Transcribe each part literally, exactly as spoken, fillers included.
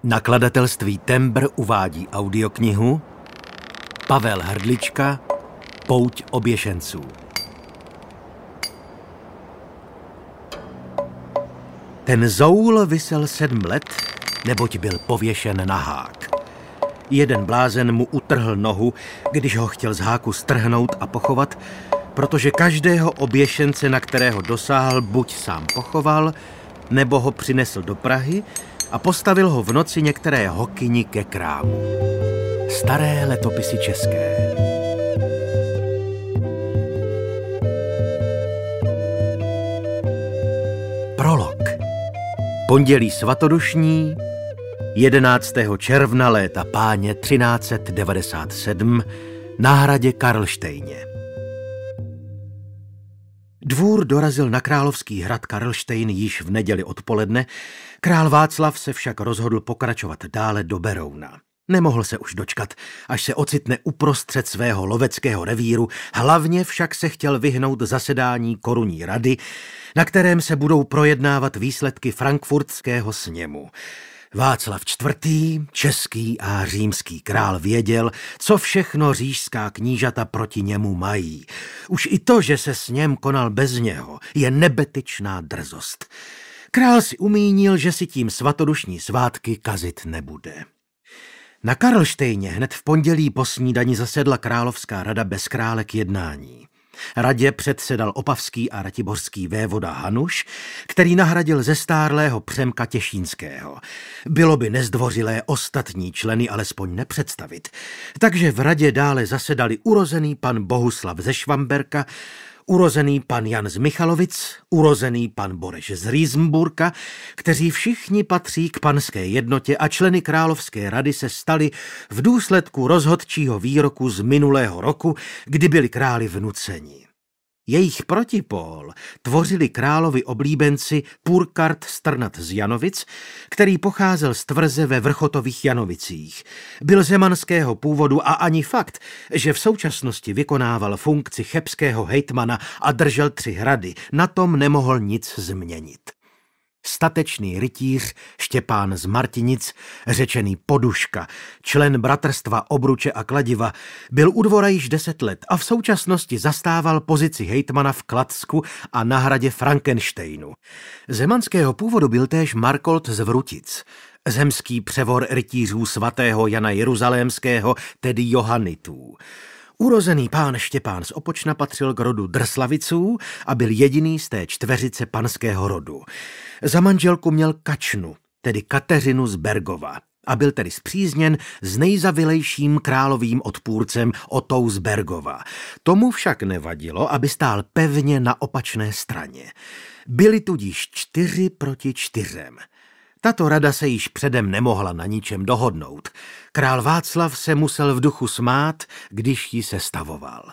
Nakladatelství Tembr uvádí audioknihu Pavel Hrdlička Pouť oběšenců. Ten zoul visel sedm let, neboť byl pověšen na hák. Jeden blázen mu utrhl nohu, když ho chtěl z háku strhnout a pochovat, protože každého oběšence, na kterého dosáhl, buď sám pochoval, nebo ho přinesl do Prahy a postavil ho v noci některé hokyni ke krámu. Staré letopisy české. Prolog. Pondělí svatodušní, jedenáctého června léta páně třináct set devadesát sedm na hradě Karlštejně. Dvůr dorazil na královský hrad Karlštejn již v neděli odpoledne, král Václav se však rozhodl pokračovat dále do Berouna. Nemohl se už dočkat, až se ocitne uprostřed svého loveckého revíru, hlavně však se chtěl vyhnout zasedání korunní rady, na kterém se budou projednávat výsledky frankfurtského sněmu. Václav čtvrtý, český a římský král věděl, co všechno říšská knížata proti němu mají. Už i to, že se sněm konal bez něho, je nebetyčná drzost. Král si umínil, že si tím svatodušní svátky kazit nebude. Na Karlštejně hned v pondělí po snídani zasedla královská rada bez krále k jednání. Radě předsedal opavský a ratiborský vévoda Hanuš, který nahradil zestárlého Přemka Těšínského. Bylo by nezdvořilé ostatní členy alespoň nepředstavit, takže v radě dále zasedali urozený pan Bohuslav ze Švamberka, urozený pan Jan z Michalovic, urozený pan Boreš z Rýzmburka, kteří všichni patří k panské jednotě a členy královské rady se stali v důsledku rozhodčího výroku z minulého roku, kdy byli králi vnuceni. Jejich protipól tvořili královi oblíbenci Purkart Strnad z Janovic, který pocházel z tvrze ve Vrchotových Janovicích. Byl zemanského původu a ani fakt, že v současnosti vykonával funkci chebského hejtmana a držel tři hrady, na tom nemohl nic změnit. Statečný rytíř Štěpán z Martinic, řečený Poduška, člen bratrstva Obruče a Kladiva, byl u dvora již deset let a v současnosti zastával pozici hejtmana v Kladsku a na hradě Frankensteinu. Zemanského původu byl též Markolt z Vrutic, zemský převor rytířů svatého Jana Jeruzalémského, tedy Johanitů. Urozený pán Štěpán z Opočna patřil k rodu Drslaviců a byl jediný z té čtveřice panského rodu. Za manželku měl Kačnu, tedy Kateřinu z Bergova, a byl tedy spřízněn s nejzavilejším královým odpůrcem Otou z Bergova. Tomu však nevadilo, aby stál pevně na opačné straně. Byli tudíž čtyři proti čtyřem. Tato rada se již předem nemohla na ničem dohodnout. Král Václav se musel v duchu smát, když ji sestavoval.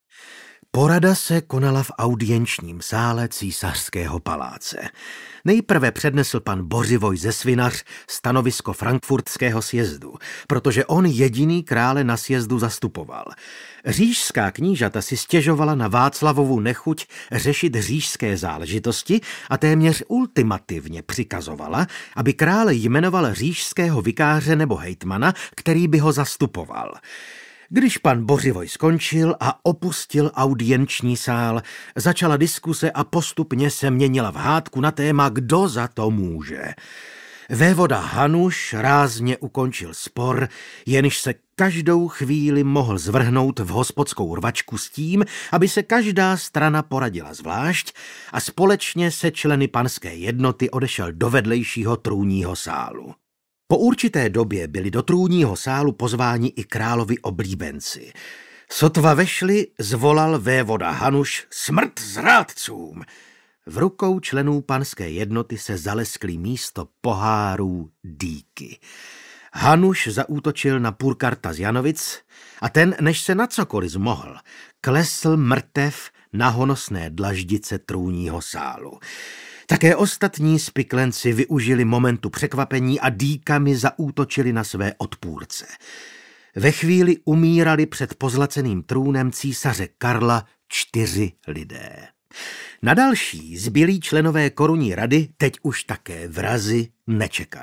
Porada se konala v audienčním sále císařského paláce. Nejprve přednesl pan Bořivoj ze Svinař stanovisko frankfurtského sjezdu, protože on jediný krále na sjezdu zastupoval. Říšská knížata si stěžovala na Václavovu nechuť řešit říšské záležitosti a téměř ultimativně přikazovala, aby král jmenoval říšského vikáře nebo hejtmana, který by ho zastupoval. Když pan Bořivoj skončil a opustil audienční sál, začala diskuse a postupně se měnila v hádku na téma, kdo za to může. Vévoda Hanuš rázně ukončil spor, jenž se každou chvíli mohl zvrhnout v hospodskou rvačku s tím, aby se každá strana poradila zvlášť a společně se členy panské jednoty odešel do vedlejšího trůního sálu. Po určité době byli do trůního sálu pozváni i královi oblíbenci. Sotva vešli, zvolal vévoda Hanuš smrt zrádcům. V rukou členů panské jednoty se zaleskly místo pohárů dýky. Hanuš zaútočil na Purkarta z Janovic a ten, než se na cokoliv zmohl, klesl mrtev na honosné dlaždice trůního sálu. Také ostatní spiklenci využili momentu překvapení a dýkami zaútočili na své odpůrce. Ve chvíli umírali před pozlaceným trůnem císaře Karla čtyři lidé. Na další zbylí členové korunní rady teď už také vrazy nečekali.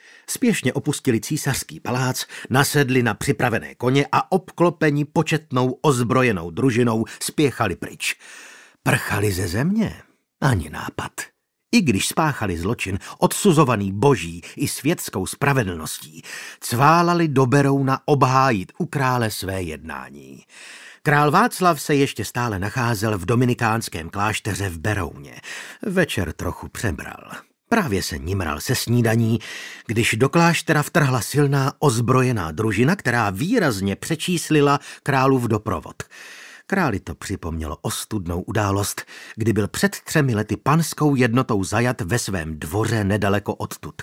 Spěšně opustili císařský palác, nasedli na připravené koně a obklopeni početnou ozbrojenou družinou spěchali pryč. Prchali ze země? Ani nápad. I když spáchali zločin, odsuzovaný boží i světskou spravedlností, cválali do Berouna obhájit u krále své jednání. Král Václav se ještě stále nacházel v dominikánském klášteře v Berouně. Večer trochu přebral. Právě se nimral se snídaní, když do kláštera vtrhla silná ozbrojená družina, která výrazně přečíslila králův doprovod. Králi to připomnělo ostudnou událost, kdy byl před třemi lety panskou jednotou zajat ve svém dvoře nedaleko odtud.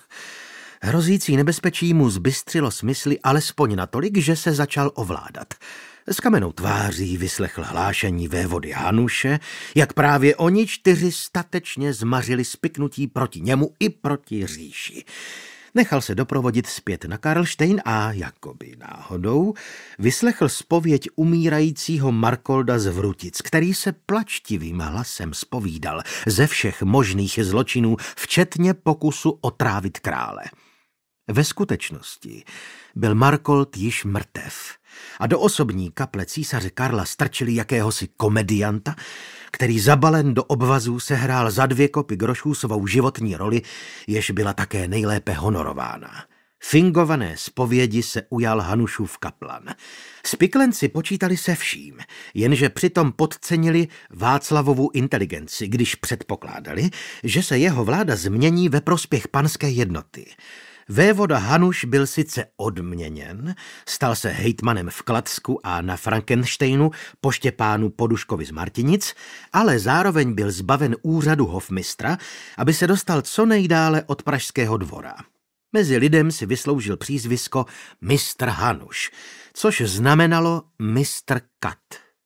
Hrozící nebezpečí mu zbystřilo smysly alespoň natolik, že se začal ovládat. S kamennou tváří vyslechl hlášení vévody Hanuše, jak právě oni čtyři statečně zmařili spiknutí proti němu i proti říši. Nechal se doprovodit zpět na Karlštejn a, jakoby náhodou, vyslechl zpověď umírajícího Markolda z Vrutic, který se plačtivým hlasem zpovídal ze všech možných zločinů, včetně pokusu otrávit krále. Ve skutečnosti byl Markold již mrtev a do osobní kaple císaře Karla strčili jakéhosi komedianta, který zabalen do obvazů sehrál za dvě kopy grošů svou životní roli, jež byla také nejlépe honorována. Fingované zpovědi se ujal Hanušův kaplan. Spiklenci počítali se vším, jenže přitom podcenili Václavovu inteligenci, když předpokládali, že se jeho vláda změní ve prospěch panské jednoty. Vévoda Hanuš byl sice odměněn, stal se hejtmanem v Kladsku a na Frankensteinu po Štěpánu Poduškovi z Martinic, ale zároveň byl zbaven úřadu hofmistra, aby se dostal co nejdále od pražského dvora. Mezi lidem si vysloužil přízvisko mistr Hanuš, což znamenalo mistr Kat.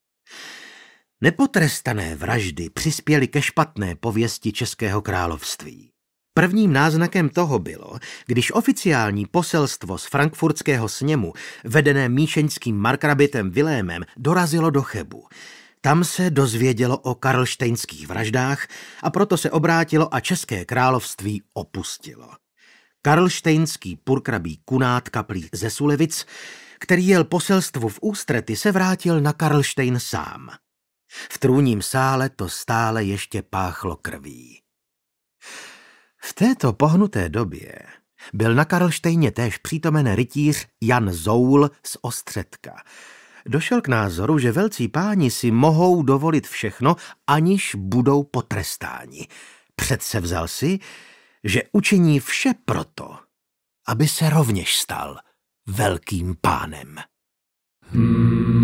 Nepotrestané vraždy přispěly ke špatné pověsti Českého království. Prvním náznakem toho bylo, když oficiální poselstvo z frankfurtského sněmu, vedené míšeňským markrabitem Vilémem, dorazilo do Chebu. Tam se dozvědělo o karlštejnských vraždách a proto se obrátilo a České království opustilo. Karlštejnský purkrabí Kunát Kaplí ze Sulevic, který jel poselstvu v ústrety, se vrátil na Karlštejn sám. V trůním sále to stále ještě páchlo krví. V této pohnuté době byl na Karlštejně též přítomen rytíř Jan Zoul z Ostředka. Došel k názoru, že velcí páni si mohou dovolit všechno, aniž budou potrestáni. Předsevzal si, že učiní vše proto, aby se rovněž stal velkým pánem. Hmm.